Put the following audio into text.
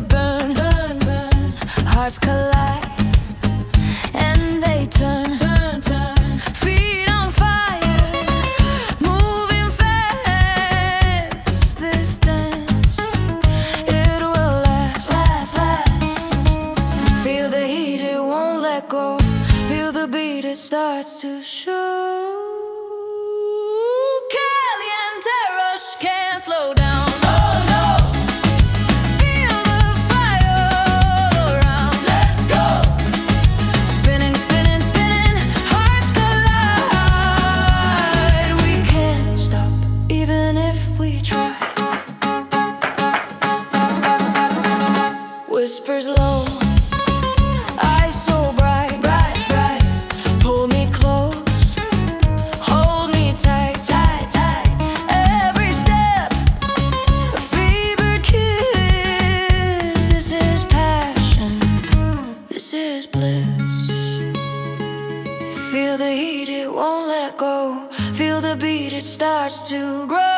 burn, burn, burn. Hearts collide and they turn, turn, turn. Feet on fire, moving fast. This dance, it will last, last, last. Feel the heat, it won't let go. Feel the beat, it starts to show. Caliente rush, can't slow down. Whispers low, eyes so bright, bright, bright. Pull me close, hold me tight, tight, tight. Every step, a fever kiss. This is passion, this is bliss. Feel the heat, it won't let go. Feel the beat, it starts to grow.